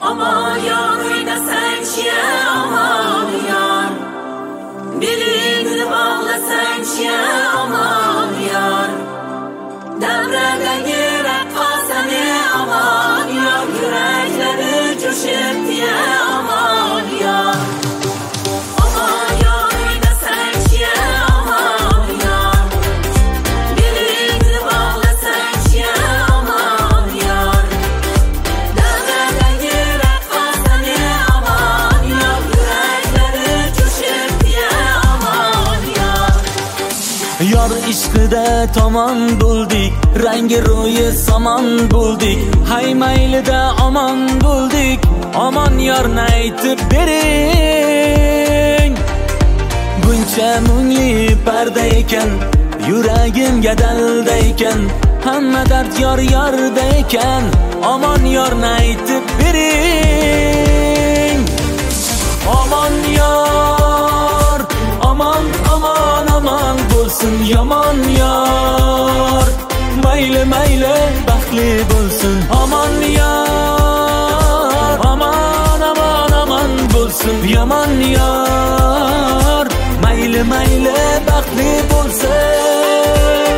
Aman yar oynasan aman yar, belini bağlasan aman yar, devrede girek kalsan aman yar, yürekleri coşup diye aman yar. Aman yar oynasan aman yar, belini bağlasan aman yar, devrede girek kalsan aman yar, yürekleri coşup diye aman yar. Yar ishqida tamam bo'ldik, rangi ro'yi saman bo'ldik, hay maylida aman bo'ldik. Aman yorni aytib bering, buncha mungli parda ekan, yuragimga dalda ekan, hamma dard yor yorda ekan. Aman yorni aytib bering. Aman yor, aman aman aman bo'lsin yomon yor, mayli mayli baxtli bo'lsin. Aman yor, aman aman aman bo'lsin yomon yor, mayli mayli baxtli bo'lsin.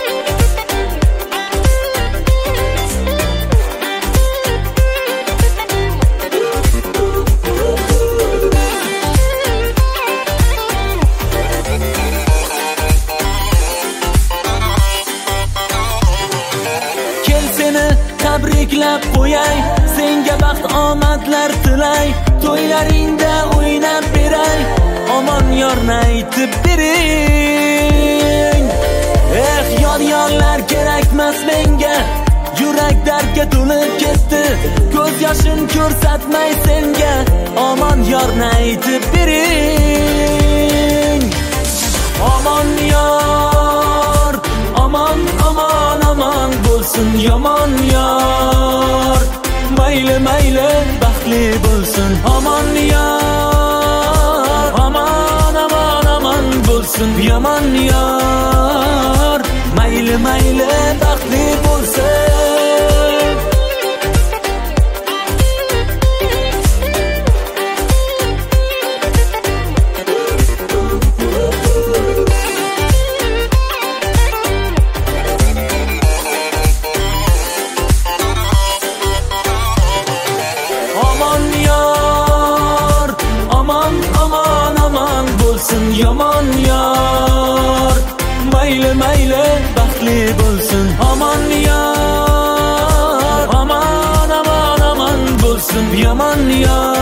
Tabriklab qo'yay, senga baxt omadlar tilay, to'ylaringda o'ynab beray, aman yorni aytib bering. Yorlar kerakmas menga, yurak dardga to'lib ketdi, ko'z yoshim ko'rsatmay senga, aman yorni aytib bering. Aman yor, aman aman aman bo'lsin yomon yor, mayli mayli baxtli bo'lsin. Aman yor, aman aman aman bo'lsin yomon yor, mayli mayli baxtli bo'lsin. Yomon yor, mayli mayli baxtli bo'lsin. Aman yor, aman aman aman bo'lsin yomon yor.